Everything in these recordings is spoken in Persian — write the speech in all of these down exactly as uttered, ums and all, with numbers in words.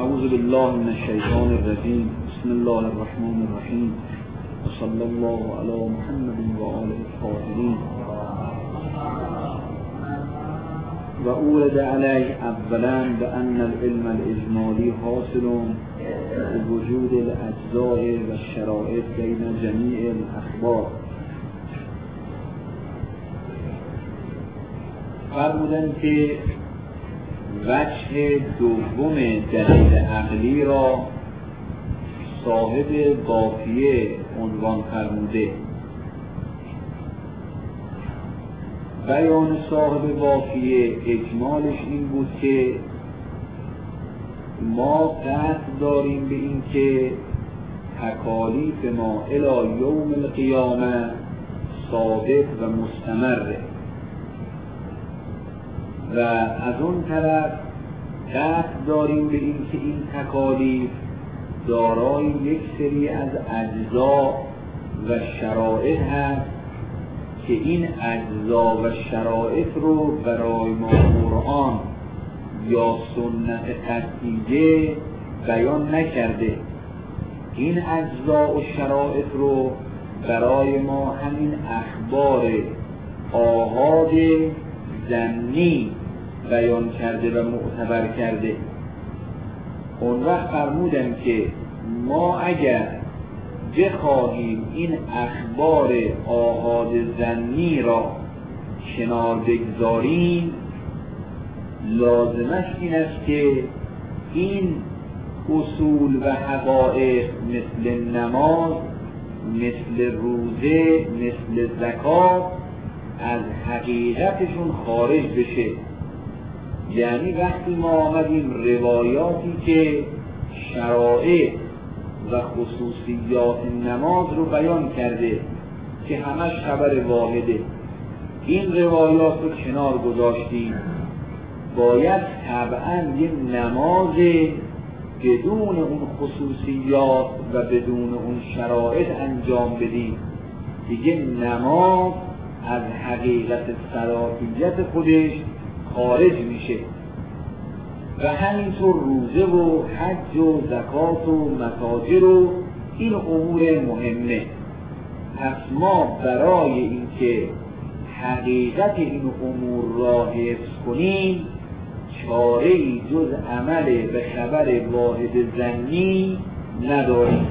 اعوذ بالله من الشیطان الرجیم. بسم الله الرحمن الرحیم و صلی الله علی محمد و آله الطاهرین. و اورد علیه اولا بان العلم الاجمالی حاصل بوجود الاجزاء و الشرائط بین جمیع الاخبار. فرمودن که وجه دوم دلیل عقلی را صاحب قافیه عنوان فرموده. بیان صاحب قافیه اجمالش این بود که ما قصد داریم به این که تکالیف ما الی یوم القیامه ثابت و مستمره و از اون طرف قصد داریم به این که این تکالیف دارای یک سری از اجزا و شرایط هست که این اجزا و شرایط رو برای ما قرآن یا سنت قطعیه بیان نکرده. این اجزا و شرایط رو برای ما همین اخبار آحاد ظنی بیان کرده و معتبر کرده. اون وقت فرمودن که ما اگر بخواهیم این اخبار آحاد ظنی را کنار بگذاریم، لازمش این است که این اصول و حقایق مثل نماز، مثل روزه، مثل زکات از حقیقتشون خارج بشه. یعنی وقتی ما آمدیم روایاتی که شرائع و خصوصیات نماز رو بیان کرده که همش خبر واحده، این روایات رو کنار گذاشتیم، باید طبعا یه نماز بدون اون خصوصیات و بدون اون شرایط انجام بدیم. دیگه نماز از حقیقت صلاحیت خودش خارج میشه. و همینطور روزه و حج و زکات و مساجد و این امور مهمه. پس ما برای اینکه حقیقت این امور را حفظ کنیم چاره‌ای جز عمل به خبر واحد ظنی نداریم.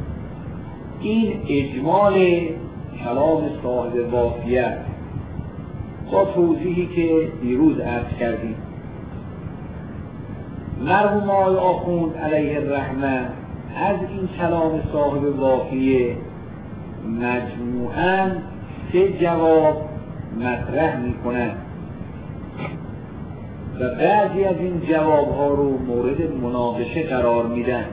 این اجمال کلام صاحب قافیه با توضیحی که دیروز عرض کردیم. مرحوم آقای آخوند علیه الرحمه از این کلام صاحب قافیه مجموعاً سه جواب مطرح می‌کنند و بعضی از این جواب‌ها رو مورد مناقشه قرار میدن.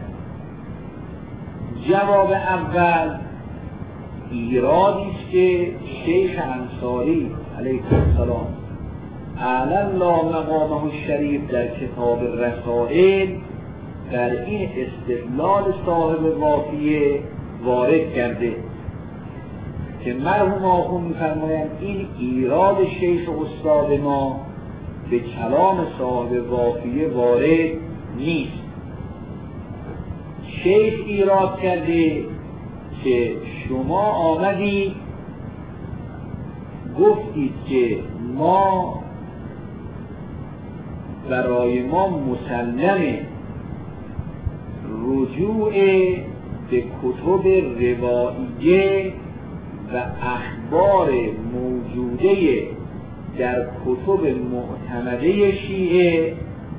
جواب اول ایرادی است که شیخ انصاری علیه السلام اعلی الله مقامه الشریف در کتاب رسائل در این استدلال صاحب قافیه وارد کرده که مرحوم آخوند می‌فرمایند این ایراد شیخ استاد ما به کلام صاحب قافیه وارد نیست. شیخ ایراد کرده که شما آمدید گفتید که ما برای ما مسلمه رجوع به کتب روائیه و اخبار موجوده در کتب معتمده شیعه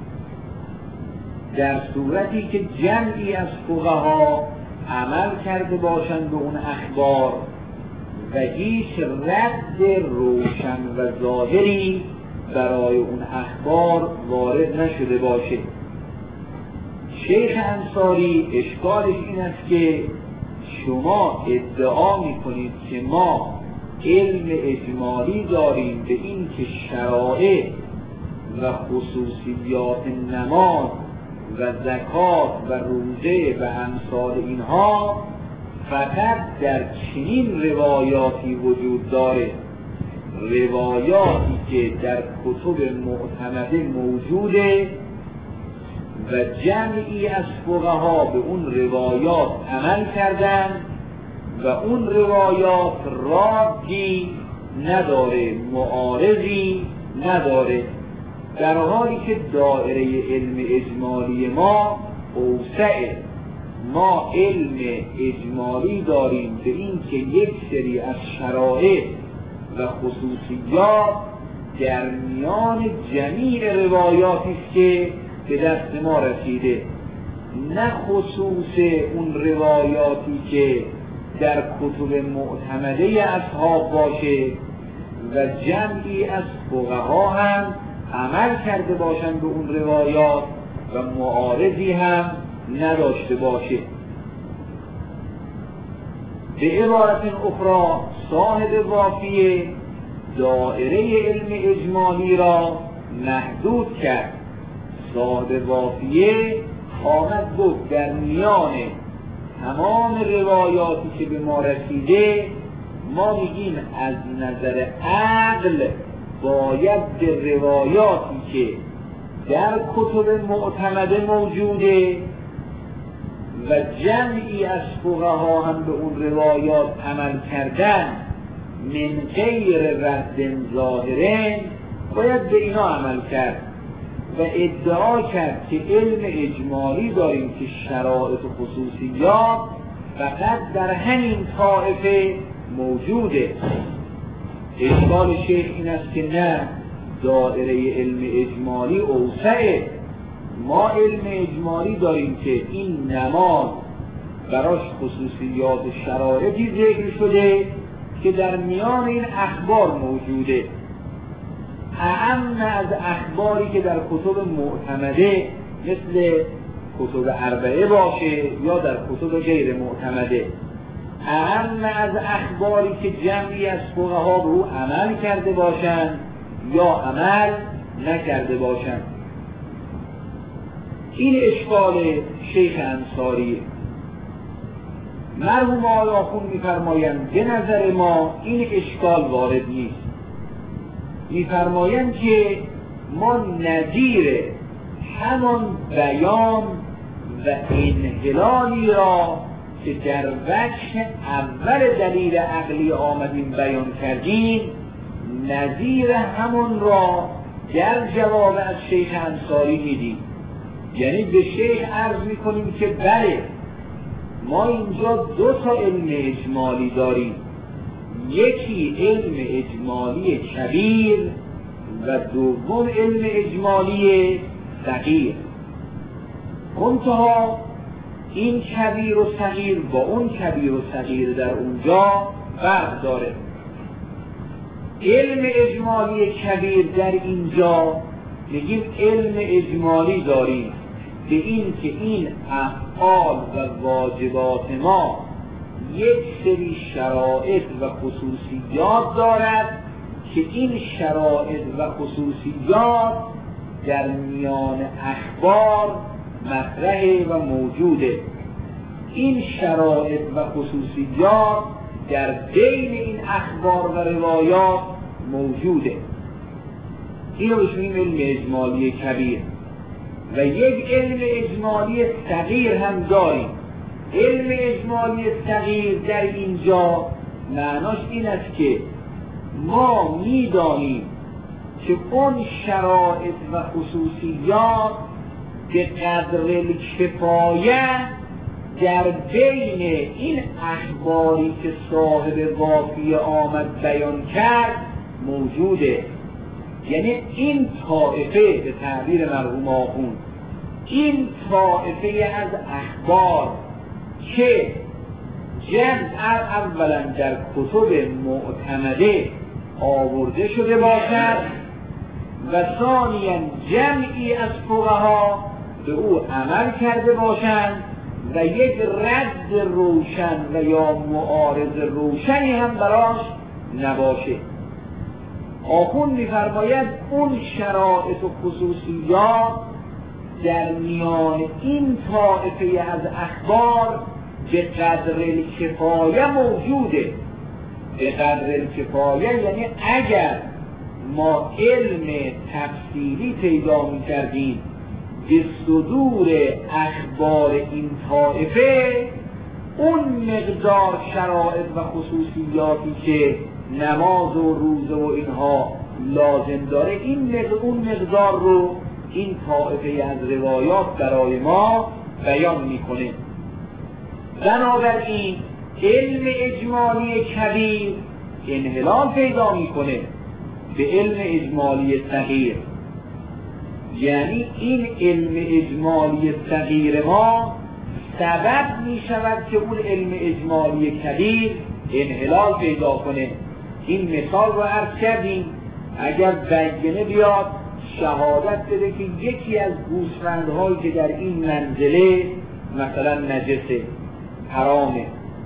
در صورتی که جمعی از فقها عمل کرده باشند به اون اخبار و هیچ رد روشن و ظاهری برای اون اخبار وارد نشده باشه. شیخ انصاری اشکالش این است که شما ادعا میکنید که ما علم اجمالی داریم به این که شرائع و خصوصیات نماز و زکات و روزه و امثال اینها فقط در چنین روایاتی وجود داره، روایاتی که در کتب معتمده موجوده و جمعی از فقها به اون روایات عمل کردند و اون روایات رادی نداره، معارضی نداره، در حالی که دایره علم اجمالی ما اوسعه. ما علم اجمالی داریم به این که یک سری از شرایط و خصوصیات در میان جمیع روایاتی است که به دست ما رسیده، نه خصوص اون روایاتی که در کتب معتمده اصحاب باشه و جمعی از فقها هم عمل کرده باشند به اون روایات و معارضی هم نداشته باشه. به عبارت اخرى صاحب وافیه دائره علم اجمالی را محدود کرد. صاحب وافیه آمد گفت در میان تمام روایاتی که به ما رسیده ما میگیم از نظر عقل باید به روایاتی که در کتب معتمده موجوده و جمعی از فقها هم به اون روایات عمل کردن من غیر رد ظاهرین باید به اینا عمل کرد و ادعا کرد که علم اجمالی داریم که شرایط و خصوصیات فقط در همین طائفه موجوده. اشکال شیخ این است که نه، دایره علم اجمالی اوسعه. ما علم اجمالی داریم که این نماز براش خصوصیات و شرایطی ذکر شده که در میان این اخبار موجوده، اهم از اخباری که در کتب معتمده مثل کتب اربعه باشه یا در کتب غیر معتمده، اهم از اخباری که جمعی از فقها به او عمل کرده باشند یا عمل نکرده باشند. این اشکال شیخ انصاریه. مرحوم آقای آخوند می‌فرمایند به نظر ما این اشکال وارد نیست. می‌فرمایند که ما نظیر همان بیان و انحلالی را که در وجه اول دلیل عقلی آمدیم بیان کردیم، نظیر همون را در جواب از شیخ انصاری میدیم. یعنی به شیخ عرض میکنیم که بله ما اینجا دو تا علم اجمالی داریم، یکی علم اجمالی کبیر و دوم علم اجمالی صغیر. منتها این کبیر و صغیر با اون کبیر و صغیر در اونجا فرق داره. علم اجمالی کبیر در اینجا میگیم علم اجمالی داریم به این که این افعال و واجبات ما یک سری شرایط و خصوصیات دارد که این شرایط و خصوصیات در میان اخبار مطرحه و موجوده. این شرایط و خصوصیات در بین این اخبار و روایات موجوده. اینو بهش میگیم علم اجمالی کبیر. و یک علم اجمالی صغیر هم داریم. علم اجمالی صغیر در اینجا معناش این است که ما میدانیم که اون شرایط و خصوصیات به قدر کفایه در بین این اخباری که صاحب وافیه آمد بیان کرد موجوده. یعنی این طائفه به تعبیر مرحوم آخوند، این طائفه از اخبار که جمع اولا در کتب معتمده آورده شده باشد و ثانیاً جمعی از فقها به او عمل کرده باشند و یک رد روشن و یا معارض روشنی هم براش نباشه. آخوند می‌فرماید اون شرایط و خصوصیات در میان این طائفه از اخبار به قدر کفایه موجوده. به قدر کفایه یعنی اگر ما علم تفصیلی پیدا می‌کردیم به صدور اخبار این طائفه اون مقدار شرایط و خصوصیاتی که نماز و روزه و اینها لازم داره، این مقدار اون مقدار رو این طائفه از روایات برای ما بیان میکنه. بنابراین علم اجمالی کبیر انحلال پیدا میکنه به علم اجمالی صغیر. یعنی این علم اجمالی صغیر ما سبب می شود که اون علم اجمالی کبیر انحلال پیدا کنه. این مثال رو عرض کردیم، اگر بیانه بیاد شهادت بده که یکی از گوسفندهایی که در این منزله مثلا نجسه، حرامه،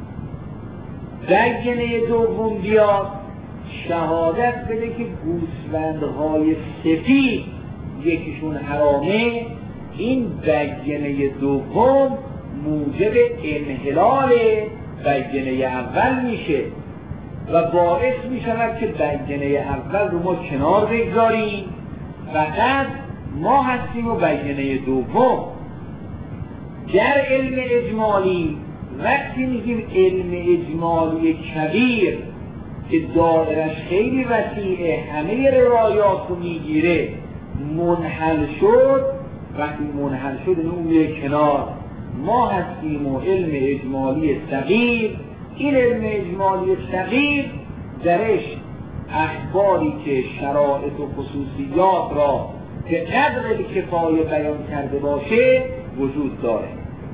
بیانه دوم بیاد شهادت بده که گوسفندهای سفید یکیشون حرامه، این بیانه دوم موجب انحلال بیانه اول میشه و باعث میشود که بیانه اول رو ما کنار بگذاریم، فقط ما هستیم و بیانه دوم. در علم اجمالی وقتی میگیم علم اجمالی کبیر که دایرش خیلی وسیعه، همه روایات رو میگیره، منحل شد، وقتی منحل شد اون میره کنار، ما هستیم و علم اجمالی صغیر. این علم اجمالی صغیر درش اخباری که شرایط و خصوصیات را به قدر کفایه بیان کرده باشه وجود داره.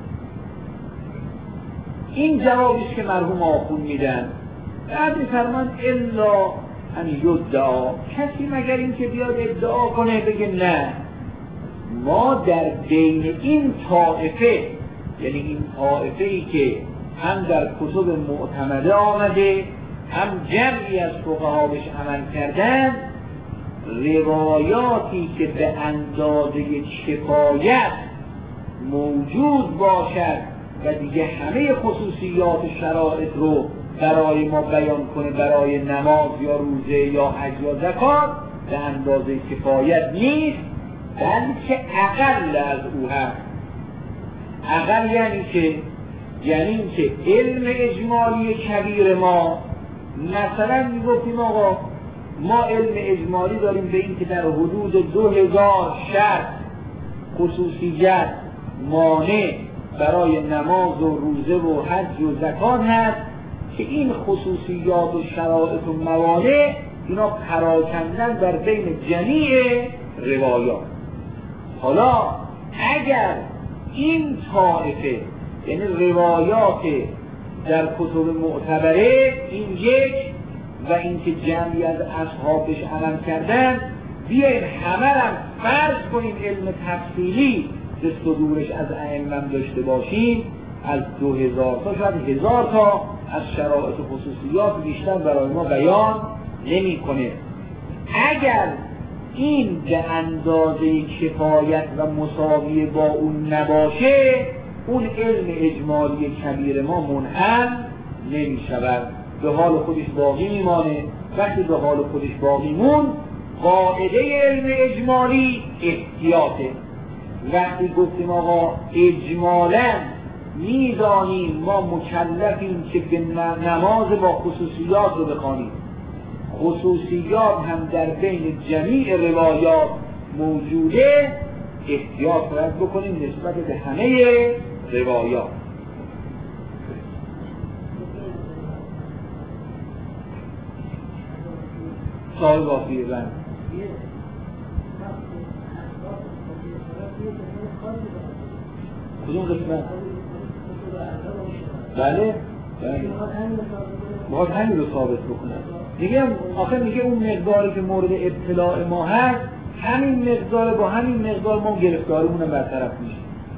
این جوابیست که مرحوم آخوند میدن. بعد میفرمان الا ان یدعا، کسی مگر این که بیاد ادعا کنه بگه نه ما در بین این طائفه، یعنی این طائفه ای که هم در کتب معتمده آمده هم جمعی از فقها بهش عمل کردن، روایاتی که به اندازه کفایت موجود باشد و دیگه همه خصوصیات شرایط رو برای ما بیان کنه برای نماز یا روزه یا حج یا زکات، به اندازه کفایت نیست، بلکه اقل از او هست. اقل یعنی که یعنی اینکه علم اجمالی کبیر ما، مثلا میگفتیم آقا ما علم اجمالی داریم به این که در حدود دو هزار شرط خصوصیت مانع برای نماز و روزه و حج و زکات هست که این خصوصیات و شرایط و موانع اینا پراکندن در بین جمیع روایات. حالا اگر این طائفه یعنی روایات در کتب معتبره این یک و اینکه جمعی از اصحابش عمل کردن، بیاین همه هم فرض کنیم علم تفصیلی به صدورش از ائمه داشته باشیم، از دو هزار تا شاید هزار تا از شرایط و خصوصیات بیشتر برای ما بیان نمی کنه. اگر این به اندازه کفایت و مساوی با اون نباشه، اون علم اجمالی کبیر ما منحل نمی شود، به حال خودش باقی میمانه. وقتی به حال خودش باقی مون، قاعده علم اجمالی احتیاطه. وقتی گفتیم آقا اجمالاً میدانیم ما مکلفیم که به نماز با خصوصیات رو بخوانیم، خصوصیات هم در بین جمیع روایات موجوده، احتیاط باید بکنیم نسبت به همه روایات. سال واقعی بند کدوم قسمت؟ بله بله باید همین رو ثابت بکنم. میگم آخه میگه اون مقداری که مورد ابتلاع ما هست، همین مقدار با همین مقدار ما گرفتاریمون برطرف میشه.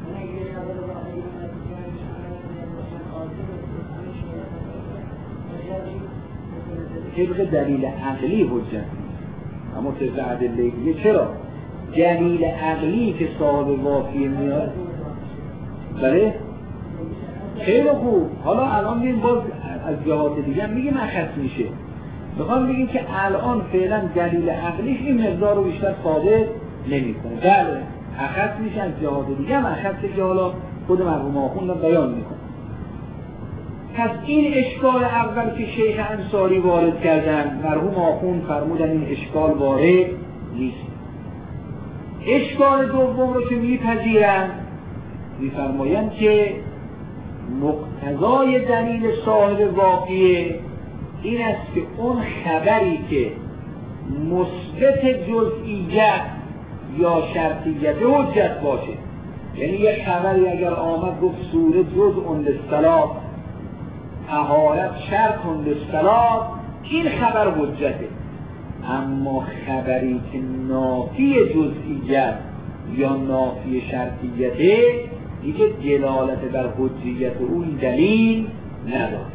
طبق دلیل عقلی حجت، اما طبق ادله دیگه چرا؟ دلیل عقلی که صاحب وافیه میاد. بله خیلی خوب. حالا الان میگیم باز از جهات دیگه میگیم اخص میشه. میخوام بگیم که الان فعلا دلیل عقلیش این مقدار رو بیشتر ثابت نمیکنه. بله اخص میشه از جهات دیگه هم اخصه که حالا خود مرحوم آخوند بیان میکنه. پس این اشکال اول که شیخ انصاری وارد کردن، مرحوم آخوند فرمودن این اشکال وارد نیست. اشکال دوم رو که میپذیرن میفرمایند که مقتضای دلیل صاحب واقعه این است که اون خبری که مثبت جزئیت یا شرطیت حجت باشه، یعنی یک خبری اگر آمد گفت سوره جزء للصلاة، طهارت شرط للصلاة، این خبر حجته. اما خبری که نافی جزئیت یا نافی شرطیته دیگه دلالت بر حجیت اون دلیل نداره.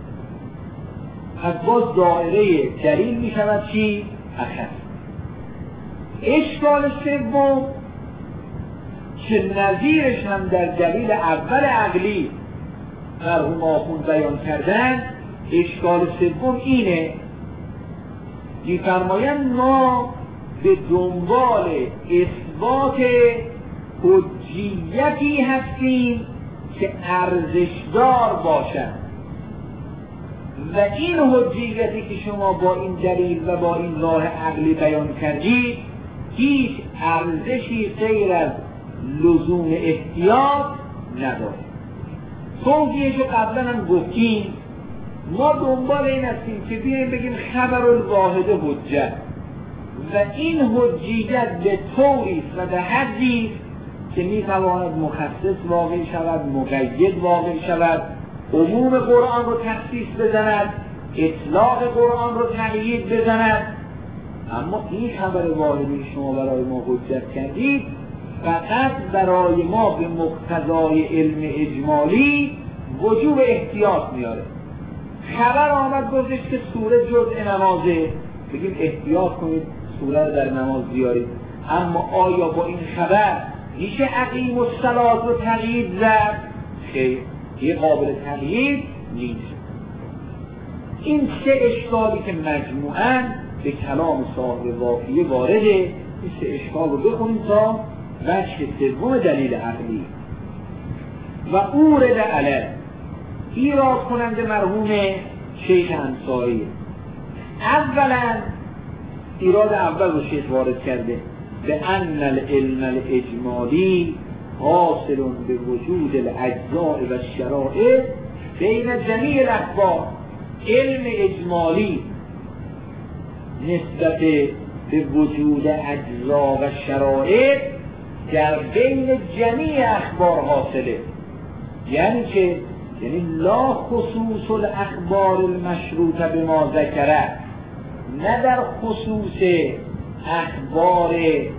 پس باز دایره دلیل می شود چی؟ اخص. اشکال سوم که نظیرش هم در دلیل اول عقلی مرحوم آخوند بیان کردن، اشکال سوم اینه می‌فرمایند ما به دنبال اثبات حجیتی هستیم که ارزشدار باشد و این حجیتی که شما با این دلیل و با این راه عقلی بیان کردید هیچ ارزشی غیر از لزوم احتیاط نداره. توضیحش قبلا هم گفتیم، ما دنبال این هستیم که بیاییم بگیم خبر الواحد حجت و این حجیت به طوری و به حدی که میتواند مخصص واقع شود، مقید واقع شود، عموم قرآن رو تخصیص بزند، اطلاق قرآن رو تقیید بزند. اما این خبر واحدی شما برای ما حجت کردید فقط برای ما به مقتضای علم اجمالی وجوب احتیاط میاره. خبر آمد گفتش که سوره جزء نمازه، بگیم احتیاط کنید سوره رو در نماز بیارید. اما آیا با این خبر میشه اقیم الصلاة رو تقیید زد؟ خیر، یه قابل تقیید نیست. این سه اشکالی که مجموعاً به کلام صاحب واقعی وارده، این سه اشکال رو بخونیم تا وجه سوم دلیل عقلی. و اورد علی ایراد کننده مرحوم شیخ انصاری، اولا ایراد اول رو شیخ وارد کرده به ان العلم الاجمالی حاصل به وجود الاجزاء و الشرائع بین جمیع الاخبار. علم اجمالی نسبت به وجود اجزا و شرائع در بین جمیع اخبار حاصله. یعنی که یعنی لا خصوص الاخبار المشروطه به ما ذکره، نه در خصوص اخبار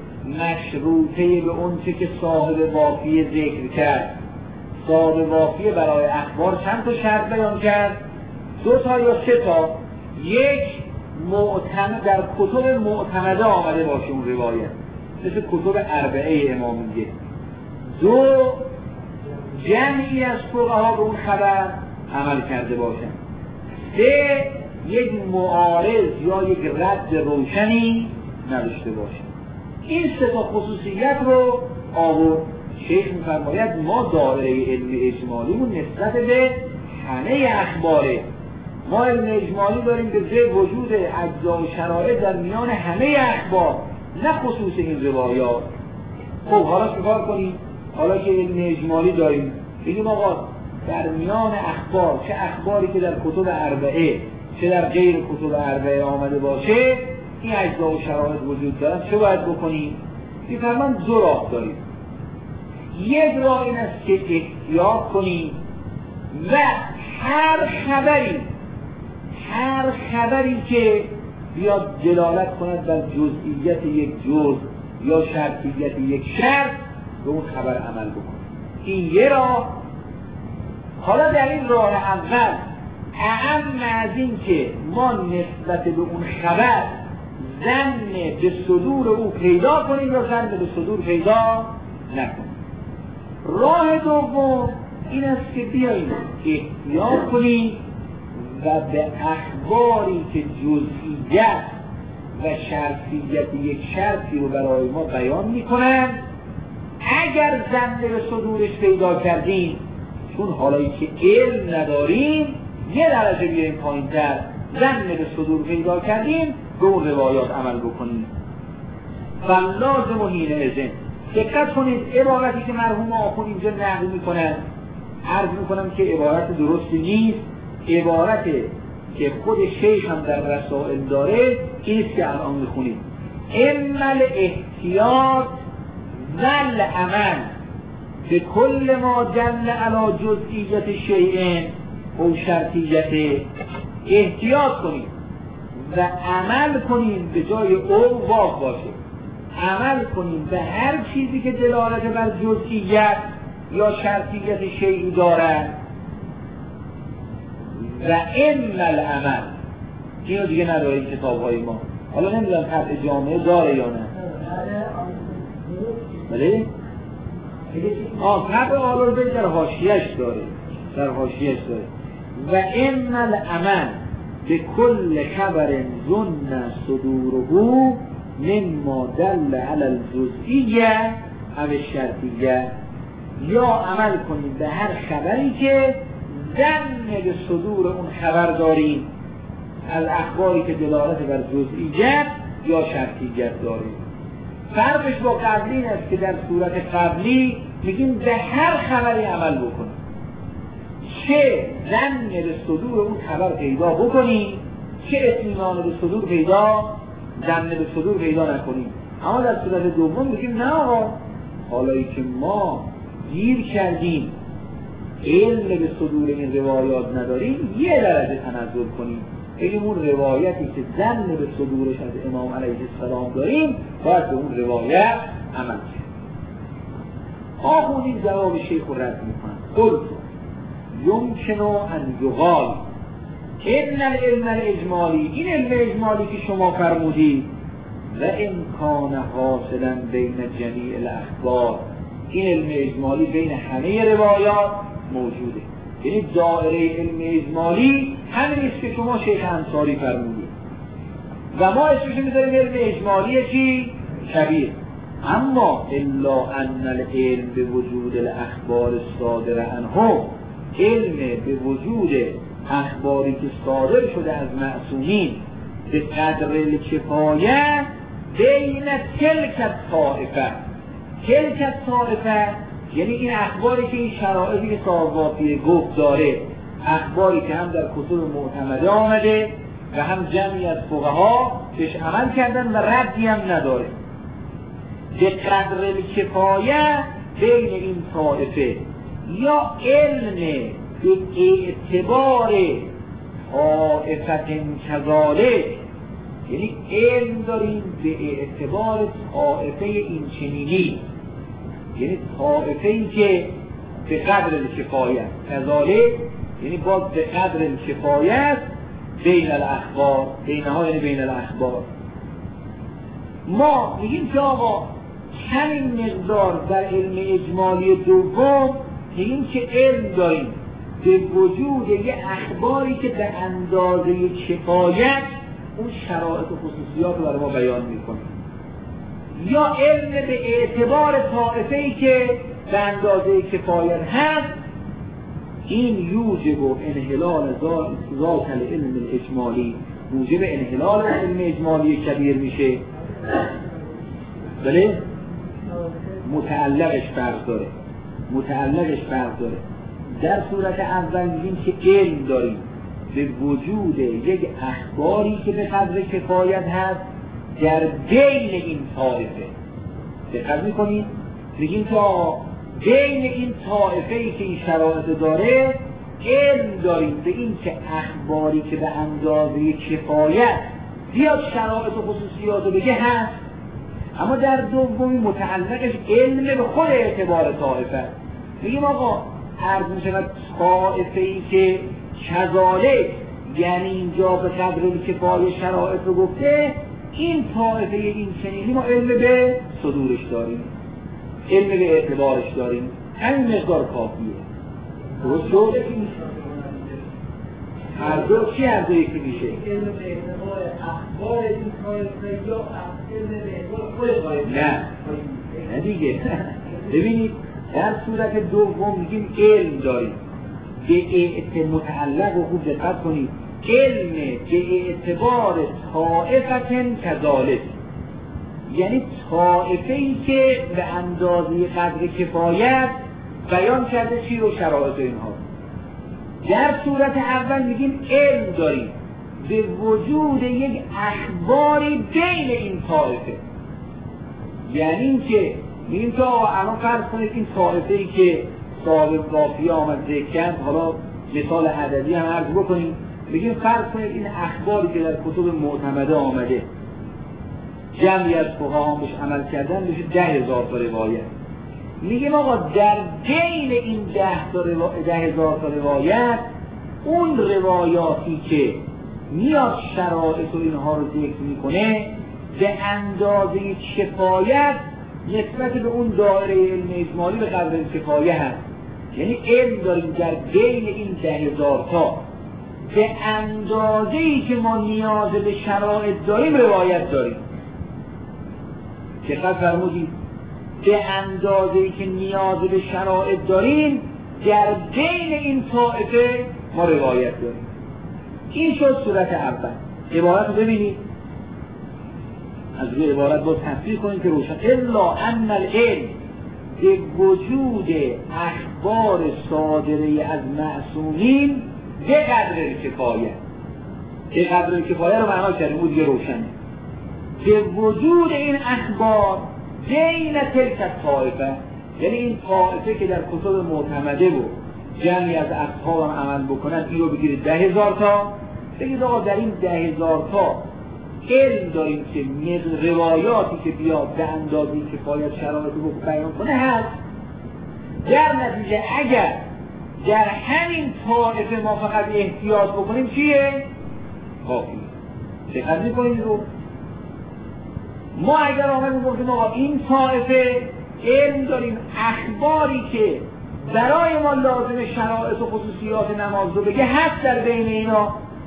مشروطه به اون چه که صاحب واقعی ذکر کرد. صاحب واقعی برای اخبار چند تا شرط بیان کرد؟ دو تا یا سه تا. یک معتمد در کتب معتمده آمده باشه اون روایت، مثل کتب اربعه امامیه. دو جمعی از فقها به اون خبر عمل کرده باشن. سه یک معارض یا یک رد روشنی نداشته باشه. این سه تا خصوصیت رو آورد. شیخ می‌فرماید ما دایره علم اجمالیمون نسبت به همه اخباره. ما علم اجمالی داریم به ذکر وجود اجزا و شرایع در میان همه اخبار، نه خصوص این روایات. خب حالا چیکار کنیم؟ حالا که علم اجمالی داریم بگیم آقا در میان اخبار، چه اخباری که در کتب اربعه چه در غیر کتب اربعه آمده باشه این اجزا و شرایط وجود دارن، چه باید بکنیم؟ میفرمان دو راه داریم. یک راه این است که احتیاط کنیم و هر خبری هر خبری که بیاد دلالت کند بر جزئیت یک جزء یا شرطیت یک شرط به اون خبر عمل بکنیم. این یه راه. حالا در این راه اول اهم از این که ما نسبت به اون خبر ظن به صدور او پیدا کنیم یا ظن به صدور پیدا نکنیم. راه دوم این است که بیاییم احتیاط کنیم و به اخباری که جزئیت و شرطیت یک شرطی رو برای ما بیان میکنن اگر ظن به صدورش پیدا کردیم، چون حالایی که علم نداریم یه درجه بیاییم پایین تر، ظن به صدور پیدا کردیم، به اون روایات عمل بکنیم. فلازم و حین ازن. دقت کنید عبارتی که مرحوم آخوند اینجا نقل میکنن، عرض میکنم که عبارت درستی نیست، عبارتی که خود شیخ هم در رسائل داره اینیست که الان میخونید. امل احتیاط ول عمل به کل ما دل علی جزئیت شیئن او شرطیت. احتیاط کنید و عمل کنیم به جای او واو باشه، عمل کنیم به هر چیزی که دلالت بر جزئیت یا شرطیت شیئی دارد. و امل العمل اینو دیگه نداره این کتاب های ما. حالا نمیدونم قطع جامعه داره یا نه. بله؟ آه قطع آلو بیت در حاشیه‌اش داره، در حاشیه‌اش داره. و امل العمل به کل خبر ظن صدوره مما دل علی الجزئیه او الشرطیه. یا عمل کنیم به هر خبری که ظن به صدور اون خبر داریم، از اخباری که دلالت بر جزئیت یا شرطیت داریم. فرقش با قبلی این است که در صورت قبلی میگیم به هر خبری عمل بکنیم، چه ظن به صدور اون خبر پیدا بکنیم، چه اطمینان به صدور پیدا ظن به صدور پیدا نکنیم. اما در صورت دوم میگیم نه آقا، حالایی که ما گیر کردیم علم به صدور این روایات نداریم، یه درجه تنزل کنیم، بگیم اون روایتی که ظن به صدورش از امام علیه السلام داریم باید به اون روایت عمل کنیم. آخوند این جواب شیخ رو رد میکنن. قلت یمکن ان یقال ان العلم الاجمالی، این علم اجمالی که شما فرمودید، و امکان حاصلا بین جمیع الاخبار، این علم اجمالی بین همه روایات موجوده. یعنی دائره علم اجمالی همینیست که شما شیخ انصاری فرمودید و ما اسمش میذاریم علم اجمالی چی؟ کبیر. اما الا ان العلم به وجود الاخبار الصادره عنه، علم به وجود اخباری که صادر شده از معصومین به قدر الکفایه بین تلک الطائفه. تلک الطائفه یعنی این اخباری که این شرایطی که صاحب گفت داره، اخباری که هم در کتب معتمده آمده و هم جمعی از فقها بهش عمل کردن و ردی هم نداره، به قدر الکفایه بین این طائفه، یا علم به اعتبار طائفت کذالک، یعنی علم داریم به اعتبار طائفه این چنینی، یعنی طائفه‌ای که به قدر الکفایه، کذالک یعنی باز به قدر الکفایه بین الاخبار، بینها یعنی بین الاخبار. ما میگیم که آقا همین مقدار در علم اجمالی دوم میگیم که علم داریم به وجود یه اخباری که به اندازه کفایت اون شرایط و خصوصیات رو برای ما بیان میکنه، یا علم به اعتبار طائفه‌ای که به اندازه کفایت هست. این یوجب و انحلال ذات العلم الاجمالی، موجب انحلال علم اجمالی کبیر میشه. بله متعلقش فرق داره، متعلقش فرق داره. در صورت اول میگیم که علم داریم به وجود یک اخباری که به قدر کفایت هست در بین این طائفه. دقت میکنید؟ میگیم که بین این طائفه‌ای که این شرایط داره علم داریم به این که اخباری که به اندازه کفایت زیاد شرایط و خصوصیات رو بگه هست، اما در دومی متعلقش علم به خود اعتبار طائفه. میگیم آقا عرض میشود طائفه‌ای که کذالک، یعنی اینجا به قدر کفایت شرایط رو گفته، این طائفه این چنینی ما علم به صدورش داریم، علم به اعتبارش داریم، همین مقدار کافیه. درست شد؟ هر دو چی هر دو یکی میشه؟ علم به اعتبار اخبار این طائفه یا علم به اعتبار خود طائفه؟ نه نه دیگه ببینید در صورت دوم میگیم علم داریم به اعتبار متعلق و خوب دقت کنید علم به اعتبار طائفتن کذالک، یعنی طائفه ای که به اندازه قدر کفایت بیان کرده چی رو شرایط اینها. در صورت اول میگیم علم داریم به وجود یک اخباری بین این طائفه، یعنی این که میگیم که الان فرض کنید این طائفه ای که صاحب قافیه آمد ذکر کرد، حالا مثال عددی هم عرض بکنیم، میگیم فرض کنید این اخباری که در کتب معتمده آمده جمعی از فقها هم بهش عمل کردن بشه ده هزار تا روایت. میگیم آقا در بین این ده تا روا... ده هزار تا روایت اون روایاتی که میاد شرایط و اینها رو ذکر میکنه به اندازه کفایت نسبت به اون دایره علم اجمالی به قدر کفایه هست. یعنی علم داریم در بین این ده هزار تا به اندازه‌ای که ما نیاز به شرایط داریم روایت داریم. دقت فرمودید به اندازه‌ای که نیاز به شرایط داریم در بین این طائفه ما روایت داریم. این شد صورت اول. عبارت رو ببینید، از روی عبارت باید تفسیر کنید که روشن الا ان العلم به وجود اخبار صادره از معصومین به قدر کفایت. به قدر کفایت رو معنا کردیم، اون دیگه روشنه. به وجود این اخبار بین تلک طائفه، یعنی این طائفه که در کتب معتمده بود جمعی از اصحاب هم عمل بکنن، این رو بگیرید ده هزار تا، بگید آقا در این ده هزار تا علم داریم که روایاتی که بیاد به اندازه کفایت شرایط رو بیان کنه هست. در نتیجه اگر در همین طائفه ما فقط احتیاط بکنیم چیه؟ کافی. دقت می‌کنید رو ما اگر آمدیم گفتیم آقا این طائفه علم داریم اخباری که برای ما لازم شرایط و خصوصیات نماز رو بگه هست در بین اینا،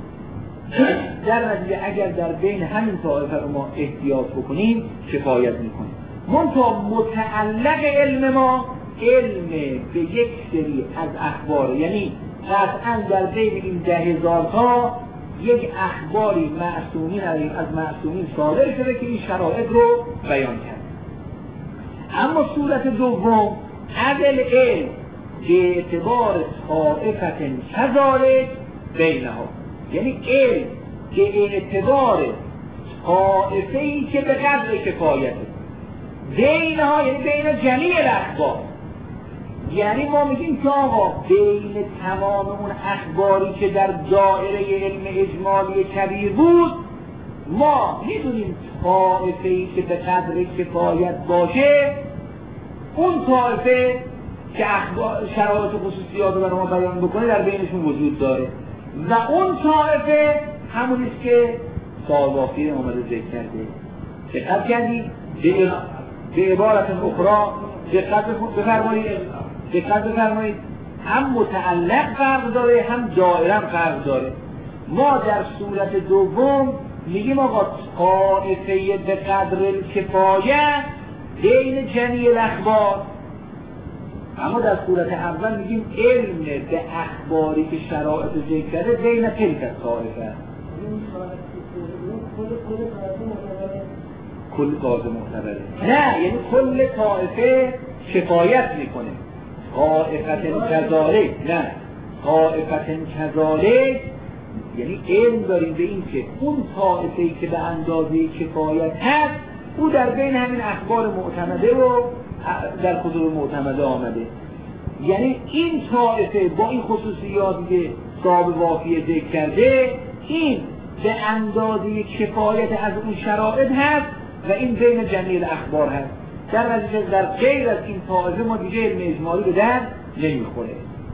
در نتیجه اگر در بین همین طائفه رو ما احتیاط بکنیم کفایت میکنیم. منتها متعلق علم ما علم به یک سری از اخبار، یعنی قطعا در بین این ده هزار تا یک اخباری معصومین از معصومین صادر شده که این شرایط رو بیان کرد. اما صورت دوم عدل علم به اعتبار طائفت کذالک بینها، یعنی علم به اعتبار طائفه‌ای که به قدر کفایته بینها، یعنی بین جمیع الاخبار. یعنی ما میگیم که آقا بین تمام اون اخباری که در دایره علم اجمالی کبیر بود ما میدونیم طائفه‌ای که به قدر کفایت باشه اون طائفه که اخبار شرایط و خصوصیات رو برای ما بیان بکنه در بینشون وجود داره و اون طائفه همونیست که سالوافی آمده ذکر کرده. دقت کردید؟ به عبارت اخرى دقت بفرمایید دقت بفرمایید هم متعلق فرق داره هم دائره فرق داره. ما در صورت دوم میگیم آقا طائفه به قدر کفایت بین جمیع الاخبار، اما در صورت اول میگیم علم به اخباری که شرایط ذکر کرده بین تلک طائفه. کل طائفه معتبره؟ نه، یعنی کل طائفه کفایت میکنه. طائفت کذالک، نه طائفت کذالک یعنی علم داریم به این که اون طائفه‌ای که به اندازه کفایت هست او در بین همین اخبار معتمده و در کتب معتمده آمده. یعنی این طائفه با این خصوصیاتی که صاحب واقعی ذکر کرده این به اندازه کفایت از اون شرایط هست و این بین جمیع الاخبار هست. در نتیجه در غیر از این طائفه ما دیگه علم اجمالی به در نمیخوره.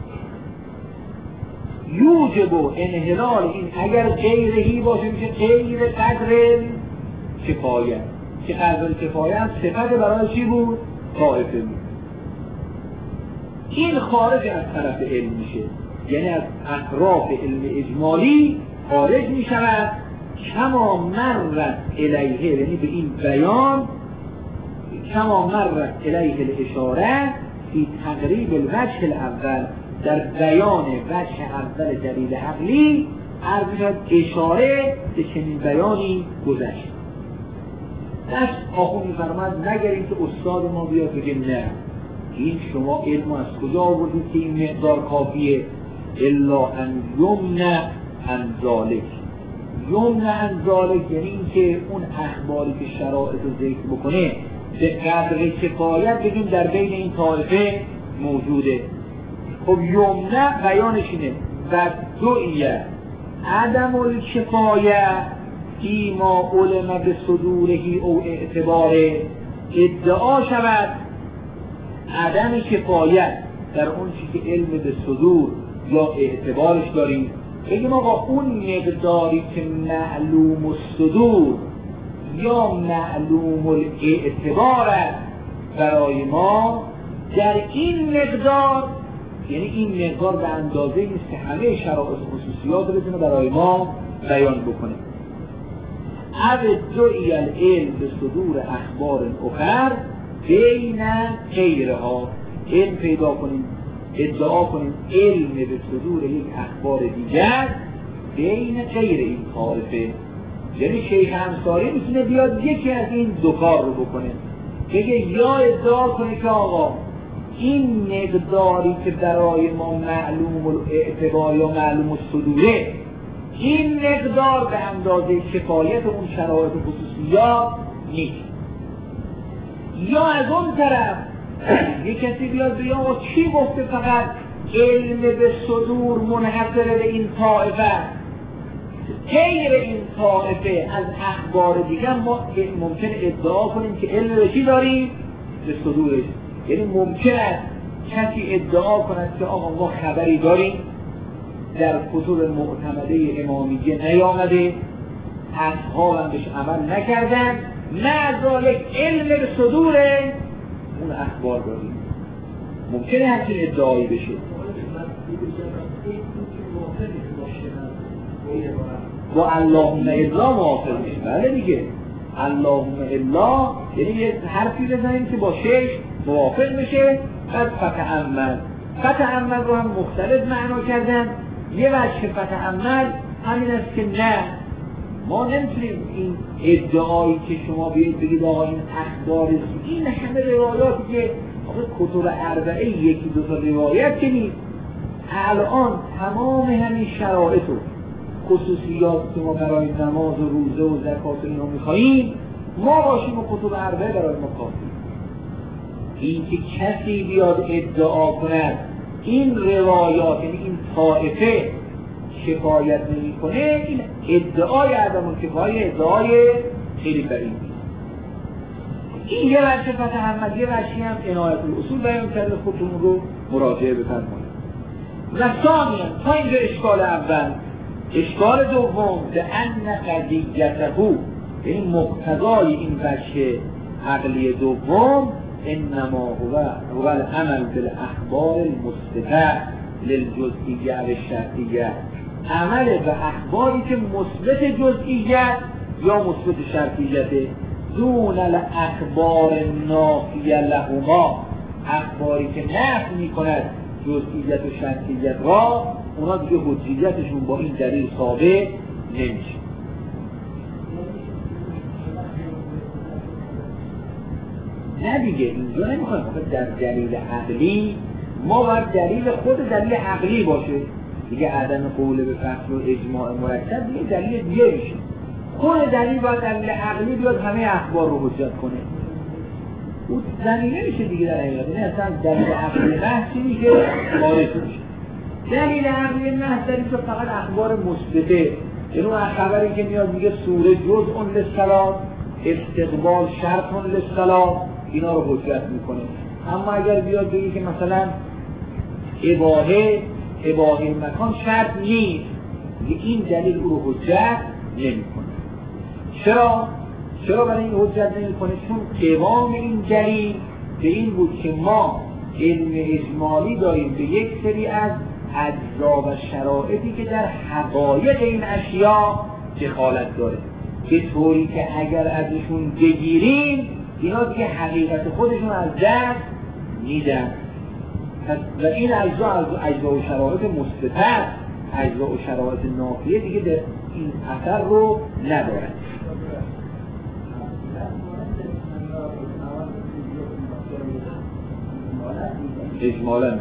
یوجب و انحلال این اگر غیرهی باشه میشه غیر قدر کفایت، که قدر کفایت صفت برای چی بود؟ طائفه بود. این خارج از طرف علم میشه، یعنی از اطراف علم اجمالی خارج میشود. کما مرت الیه، یعنی به این بیان کما مرت الیه الاشاره فی تقریب الوجه الاول، در بیان وجه اول دلیل عقلی عرض شد اشاره به چنین بیانی گذشت. دست آخون می‌فرماید مگر اینکه استاد ما بیاد بگه نه این شما علم از کجا آوردید که این مقدار کافیه؟ الا ان یمنع عن ذالک. یمنع عن ذالک یعنی اینکه اون اخباری که شرایط رو ذکر بکنه به قدر کفایت بگیم در بین این طایفه موجوده. خب یمنع بیانش اینه و دعیه عدم الکفایه فیما علم به صدورهی او اعتباره، ادعا شود عدم کفایت در اون چیزی که علم به صدور یا اعتبارش داریم، بگیم آقا اون مقداری که معلوم الصدور یا معلوم الاعتبار برای ما در این مقدار، یعنی این مقدار به اندازه نیست که همه شرایط خصوصیات رو بتونه برای ما بیان بکنه. ابدعی العلم به صدور اخبار اخر بین غیرها، علم پیدا کنیم ادعا کنیم علم به صدور یک اخبار دیگر بین غیر این طایفه. یعنی شیخ انصاری میتونه بیاد یکی از این دو کار رو بکنه، بگه یا ادعا کنه که آقا این مقداری که برای ما معلوم الاعتبار یا معلوم الصدوره این مقدار به اندازه کفایت اون شرایط خصوصیات نیست. یا از اون طرف یک کسی بیاد بگه آقا چی گفته فقط علم به صدور منحصر به این طائفه، غیر این طائفه از اخبار دیگر ما ممکن ادعا کنیم که علم به چی داریم؟ به صدورش. یعنی ممکن است کسی ادعا کند که آقا ما خبری داریم در کتب معتمده امامیه نیامده، اصحاب هم بهش عمل نکردن، معذالک علم به صدور اون اخبار داریم. ممکنه همچین ادعایی بشه. با اللهم الا موافق میشه. بله دیگه اللهم الا یعنی یه حرفی بزنیم که با شش موافق میشه. بعد فتعمل فتعمل رو هم مختلف معنا کردن. یه وجه فتعمل همین است که نه ما نمیتونیم این ادعایی که شما بیایید بگید آقا این اخبار این همه روایاتی که آقا کتب اربعه یکی دو تا روایت که نیست، الان تمام همین شرایط و خصوصیات که ما برای نماز و روزه و زکات اینا میخواییم ما باشیم و کتب اربعه برای ما کافی. این که کسی بیاد ادعا کند این روایات یعنی این طائفه کفایت نمی کنه، این ادعای عدم الکفایه ادعای خیلی بعیدی. این یه وجه فتح یه وجهی هم عنایت الاصول بیان کرده، خودتون رو مراجعه بفرمایید. و ثانیاً تا اینجا اشکال اول. اشکال دوم به ان قضیته یعنی مقتضای این وجه عقلی دوم انما هو هو العمل بالاخبار المثبته للجزئیه و الشرطیه، عمل به اخباری که مثبت جزئیت یا مثبت شرطیته، دون الاخبار نافیه لهما، اخباری که نفی میکند جزئیت و شرطیت را، اونا دیگه حجیتشون با این دلیل ثابت نمیشه. نه دیگه اینجا نمیخوایم در دلیل عقلی ما باید دلیل خود دلیل عقلی باشه دیگه، عدم قول به فصل و اجماع مرتب دیگه دلیل دیگه میشه. خود دلیل باید دلیل عقلی بیاد همه اخبار رو حجت کنه، اون دلیل نمیشه دیگه در حقیقت. نه اصلا دلیل عقلی محض میشه وارد میشه. دلیل عقلی محض دلیل که فقط اخبار مثبته، یعنی اون خبری که میاد میگه سوره جزء للصلاة، استقبال شرط للصلاة، اینا رو حجت میکنه. اما اگر بیاد بگه که مثلا اباحه اباحه مکان شرط نیست، این دلیل او رو حجت نمیکنه. چرا؟ چرا برای این حجت نمیکنه؟ چون قوام این دلیل به این بود که ما علم اجمالی داریم به یک سری از اجزا و شرایطی که در حقایق این اشیاء دخالت داره، به طوری که اگر ازشون بگیریم اینا دیگه حقیقت خودشون از دست میدن. و این اجزا از اجزا و شرایط مثبت، اجزا و شرایط نافیه دیگه در این اثر رو ندارن. اجمالا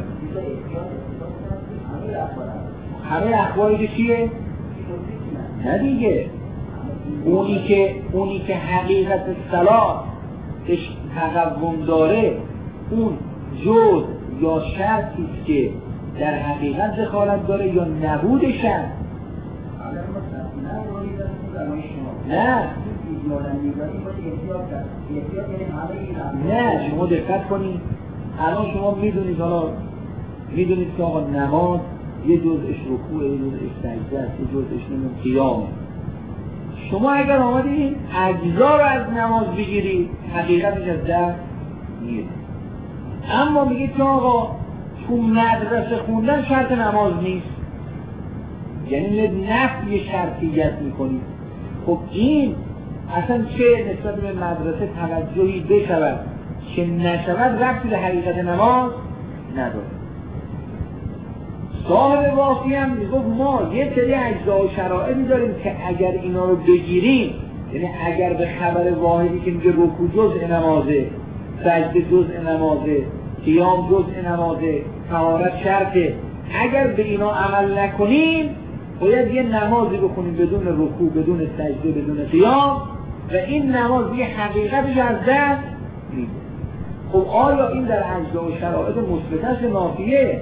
همه اخباری که چیه؟ نه دیگه اونی که اونی که حقیقت صلاح تقوم داره اون جز یا شرطی است که در حقیقت دخالت داره یا نبود شرط. نه نه شما دقت کنید، الان شما میدونید، حالا میدونید که آقا نماز یه جزءش رکوعه، یه جزءش سجده است، یه جزءش نمون قیامه. شما اگر آمدید اجزا رو از نماز بگیرید حقیقتش از دست میره. اما میگید که آقا تو مدرسه خوندن شرط نماز نیست، یعنی نفی شرطیت میکنید. خب این اصلا چه نسبت به مدرسه توجهی بشود که نشود ربطی به حقیقت نماز نداره. صاحب واقعی هم میگفت ما یه سری اجزا و شرایطی داریم که اگر اینا رو بگیریم، یعنی اگر به خبر واحدی که میگه رکوع جزء نمازه، سجده جزء نمازه، قیام جزء نمازه، طهارت شرطه، اگر به اینا عمل نکنیم باید یه نمازی بخونیم بدون رکوع، بدون سجده، بدون قیام و این نماز یه حقیقتش از دست میده. خب آیا این در اجزا و شرایط مثبتش نافیه؟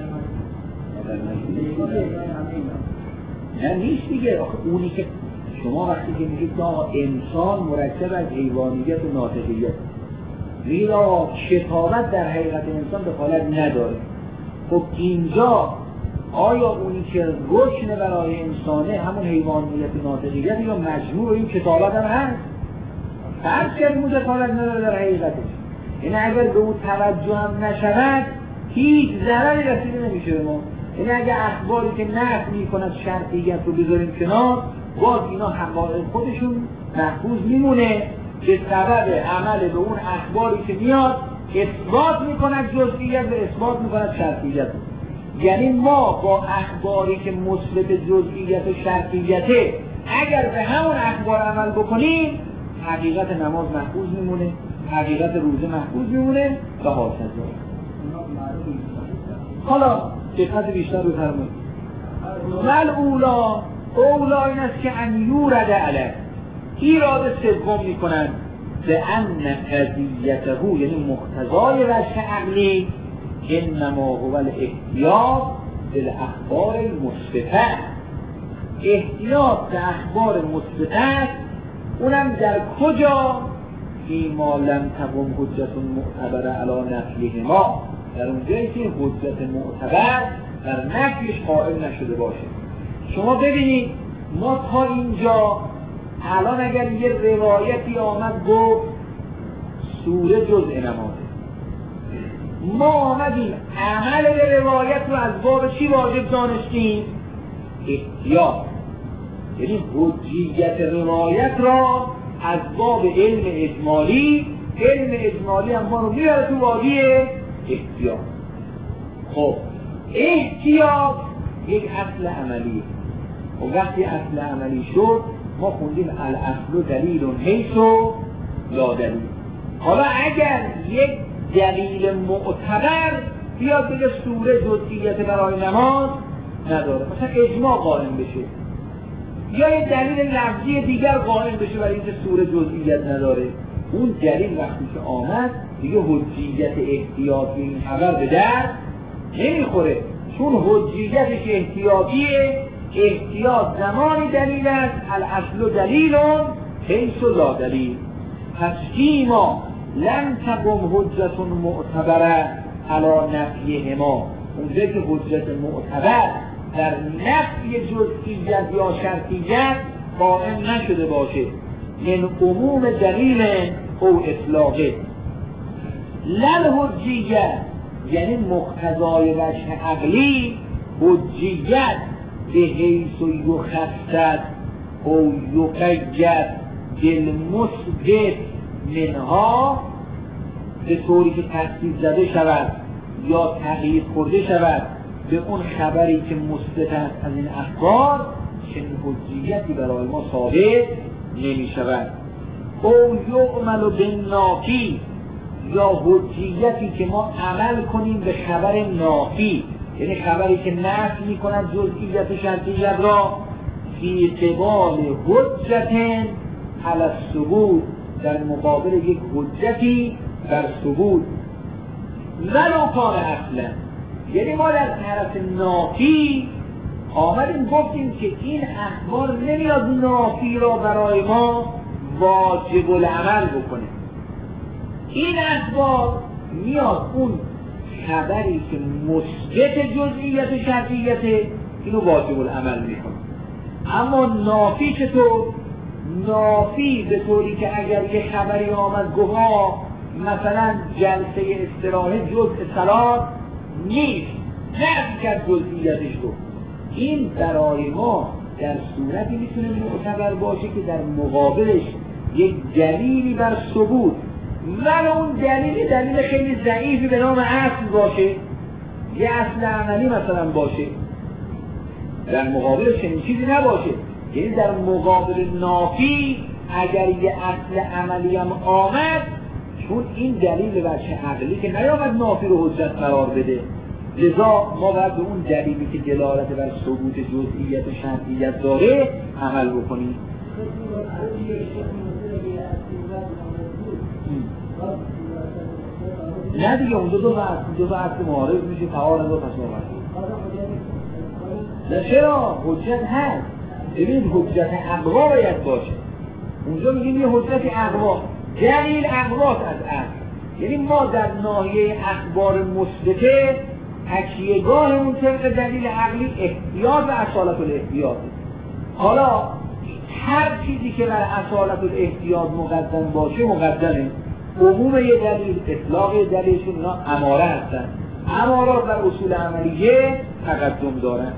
نه نیست دیگه. اونی که شما وقتی که میگید که آقا انسان مرکب از حیوانیت و ناطقیت، زیرا کتابت در حقیقت انسان دخالت نداره. خب اینجا آیا اونی که رکن برای انسانه همون حیوانیت و ناطقیت یا مجموع این کتابت هم هست؟ فرض کنیم دخالت نداره در حقیقتش، یعنی اگر به اون توجه هم نشود هیچ ضرری رسیده نمیشه به ما. یعنی اگر اخباری که نفی میکند شرطیت رو بذاریم کنار، باز اینا حقایق خودشون محفوظ میمونه که سبب عمل به اون اخباری که میاد اثبات میکند جزئیت و اثبات میکند شرطیت. یعنی ما با اخباری که مثبت جزئیت و شرطیته اگر به همون اخبار عمل بکنیم حقیقت نماز محفوظ میمونه، حقیقت روزه محفوظ میمونه و هاکذا. حالا دقت بیشتر رو فرمایید. ول اولا اولا این است که ان یورد علیه، ایراد سوم میکنند به ان قضیته، یعنی مقتضای وجه عقلی انما هو الاحتیاط بالاخبار المثبته، احتیاط به اخبار مثبته، اونم در کجا؟ فیما لم تقم حجت معتبره علی نفیهما، در اونجایی که حجت معتبر در نفیش قائل نشده باشه. شما ببینید ما تا اینجا الان اگر یه روایتی آمد گفت سوره جزء نمازه، ما آمدیم عمل به روایت رو از باب چی واجب دانستیم؟ احتیاط، یعنی حجیت روایت را از باب علم اجمالی، علم اجمالی هم ما رو میاره تو وادی احتیاط. خب احتیاط یک اصل عملیه و وقتی اصل عملی شد ما خوندیم الاصل دلیل حیث و لا دلیل. حالا اگر یک دلیل معتبر بیاد بگه سوره جزئیت برای نماز نداره، مثلا اجماع قائم بشه یا یک دلیل لفظی دیگر قائم بشه برای اینکه سوره جزئیت نداره، اون دلیل وقتی که آمد دیگه حجیت احتیاطی این خبر به درد نمیخوره، چون حجیتش احتیاطیه. احتیاط زمانی دلیل است الاصل دلیل حیث لا دلیل. پس فیما لم تقم حجت معتبره علی نفیهما، اونجایی که حجت معتبر در نفی جزئیت یا شرطیت قائم نشده باشه، من عموم دلیل او اطلاقه. لل حجیت یعنی مقتضای وجه عقلی، حجیت به حیث یخصص او یقید بالمثبت منها به طوری که تخصیص زده شود یا تغییر خورده شود به اون خبری که مثبت است از این اخبار، چنین حجیتی برای ما ثابت نمی شود. او یعمل بالنافی، یا حجیتی که ما عمل کنیم به خبر نافی، یعنی خبری که نفی می کند جزئیت و شرطیت را، فی قبال حجت علی الثبوت، در مقابل یک حجتی بر ثبوت. ولو کان اصلا، یعنی ما در طرف نافی آمدیم گفتیم که این اخبار نمیاد نافی را برای ما واجب العمل بکنه، این اخبار میاد اون خبری که مثبت جزئیت و شرطیت اینو واجب العمل میکنه. اما نافی چطور؟ نافی به طوری که اگر یه خبری آمد گوها مثلا جلسه استراحه جزء صلات نیست، نفی کرد جزئیتش رو، این برای ما در صورتی میتونه معتبر باشه که در مقابلش یک دلیلی بر ثبوت، ولی اون دلیل دلیل خیلی ضعیفی به نام اصل باشه، یه اصل عملی مثلا باشه، در مقابلش چنین چیزی نباشه. یعنی در مقابل نافی اگر یه اصل عملی هم آمد، چون این دلیل بچه عقلی که نیامد نافی رو حجت قرار بده، لذا ما باید به اون دلیلی که دلالت بر ثبوت جزئیت و شرطیت داره عمل بکنیم. نه دیگه اونجا دو بحث دو بحث معارض میشه، تعارض و تصاوت. نه چرا؟ حجت هست. ببین حجت اقوا باید باشه. اونجا میگیم یه حجت اقوا، دلیل اقواست از اصل. یعنی ما در ناحیه اخبار مثبته تکیهگاهمون طبق دلیل عقلی احتیاط و اصالت الاحتیاط. حالا هر چیزی که بر اصالت الاحتیاط مقدم باشه مقدمه. عموم یه دلیل، اطلاق یه دلیلشون اینا اماره هستن. امارات در اصول عملیه تقدم دارن.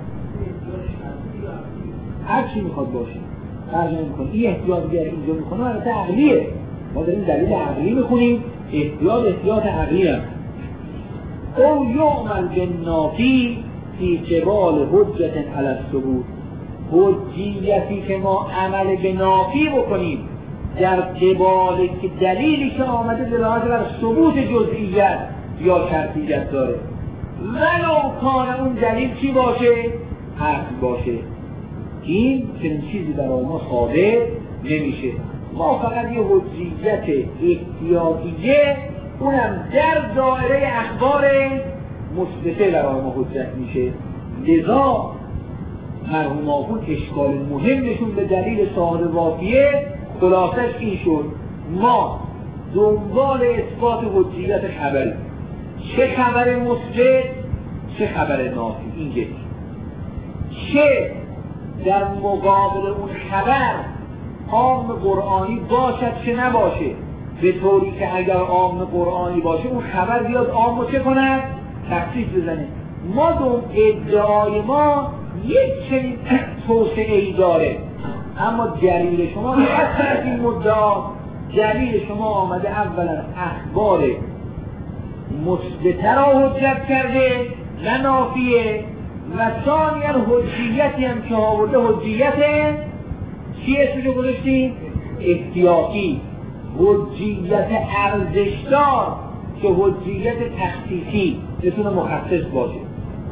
هر چی میخواد باشه ترجمه میکنه. این احتیاط گر اینجا میکنه البته عقلیه، ما داریم دلیل عقلی میخونیم، احتیاط احتیاط عقلی هم. او یعمل بالنافی فی قبال حجت علی الثبوت، حجیتی که ما عمل به نافی بکنیم در قبال که دلیلی که آمده دلالت بر ثبوت جزئیت یا شرطیت داره، ولو کان اون دلیل چی باشه؟ اصل باشه. این چنین چیزی برای ما ثابت نمیشه. ما فقط یه حجیت احتیاطیه، اونم در دایره اخبار مثبته برای ما حجت میشه. لذا مرحوم آخوند اشکال مهمشون به دلیل صاحب وافیه خلاصش این شد: ما دنبال اثبات حجیت خبری، چه خبر مثبت چه خبر نافی، این یکی، چه در مقابل اون خبر عام قرآنی باشد چه نباشه، به طوری که اگر عام قرآنی باشه اون خبر بیاد عام رو چه کند؟ تخصیص بزنه. ما دوم ادعای ما یک چنین توسعه‌ای داره، اما دلیل شما اصلا این مدعا دلیل شما آمده اولا اخبار مثبته را حجت کرده نه نافیه، و ثانیاً حجیتی هم که آورده حجیت چی اسمشو گذاشتیم؟ احتیاطی، حجیت ارزشدار که حجیت تخصیصی بتونه مخصص باشه،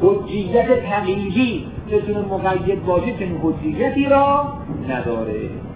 حجیت تقییدی بتونه مقید باشه، چنین حجیتی را نداره.